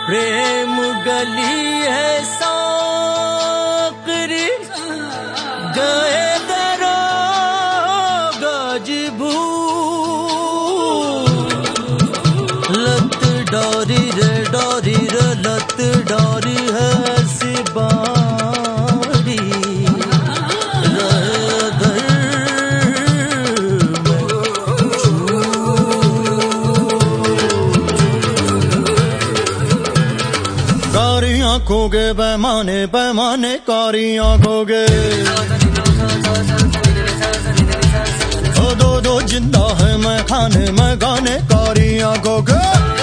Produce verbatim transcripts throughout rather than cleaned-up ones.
प्रेम गली है साकरी गए दरो गजबू लत डोरी रे डोरी रे लत डोरी है सिबारी कारी आंखों के पैमाने पैमाने कारी आंखों के ओ दो दो जिंदा है मैं खाने मैं गाने कारी आंखों के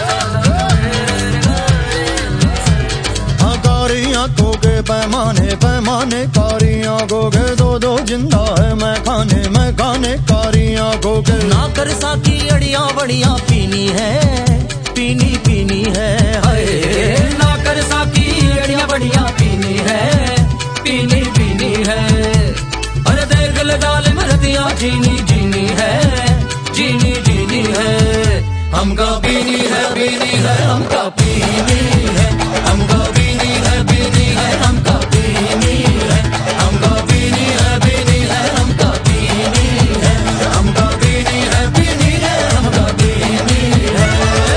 हाँ कारी आंखों के पैमाने पैमाने कारी आंखों के दो दो जिंदा है मैं खाने मैं गाने कारी आंखों के ना कर साकी अड़िया बड़िया पीनी है पीनी पीनी है हाय ना कर साकी अड़िया बढ़िया पीनी है पीनी पीनी है अरे देख ले डाल मरदिया जीनी जीनी है जीनी जीनी है हमका पीनी है पीनी है हमका पीनी है हमका पीनी है पीनी है हमका पीनी है हमका पीनी है पीनी है हमका पीनी है हमका पीनी है पीनी है हमका पीनी है।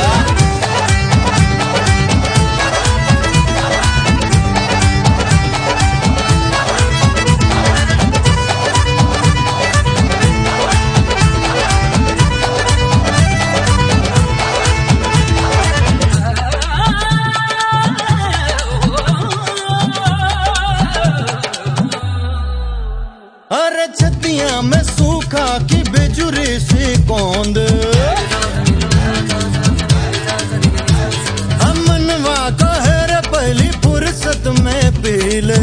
अरे छतिया में सूखा की बेजुरी सी कौंद अमनवा कहर पहली फुर्सत में पी ले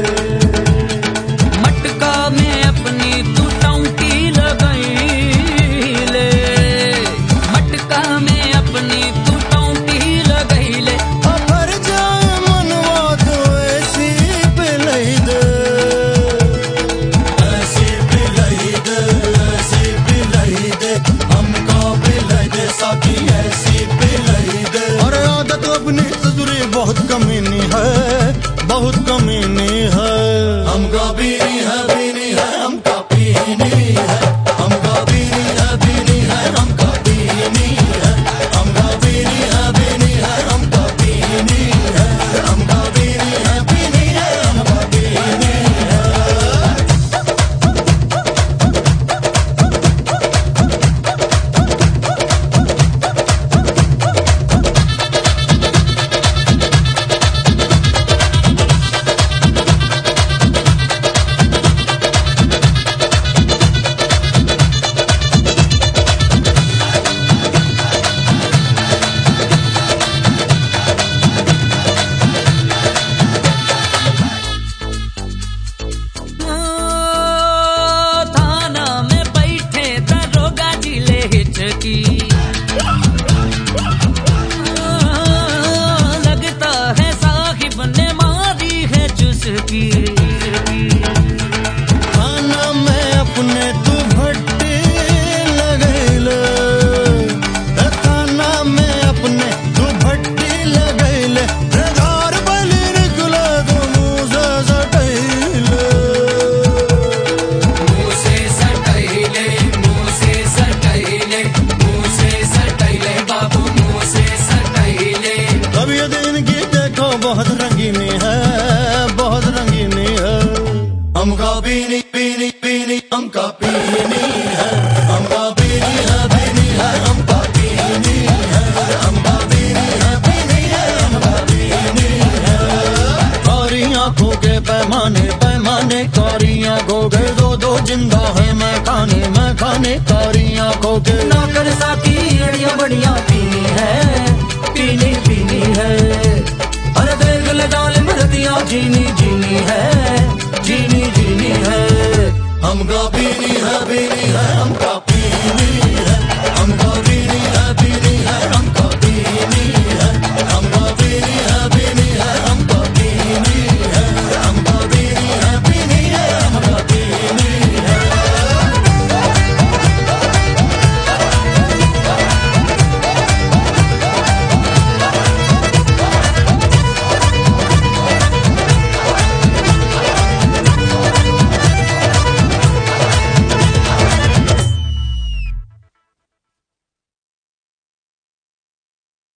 मटका में अपनी तू टौंकी लगाई ले मटका में अपनी तू टौंकी लगाई ले भर जाए मनवा तो ऐसी पिलाई दे ऐसी पिलाई दे ऐसी पिलाई दे हमको पिलाई दे साकी ऐसी पिलाई दे। अरे आदत अपनी ससुरी बहुत कमीनी है बहुत कमीनी है हमका पीनी है पीनी है हमका पीनी है हमका पीनी है पीनी है हमका पीनी है हमका पीनी है पीनी है हमका पीनी है हमका पीनी है पीनी है हमका पीनी है। थाना में बैठे दरोगा जिले हिचकी लगता है साहिब ने मारी है चुस्की खाना में अपने तू भट्टी लगैले खाना में अपने तू भट्टी लगैले घर बलि निकले तो मुँह से सटैले मुँह से सटैले मुँह से सटैले मुँह से सटैले बाबू मुँह से सटैले। अब ये दिन की देखो बहुत रंगीनी है बहुत रंगीनी है हमका पीनी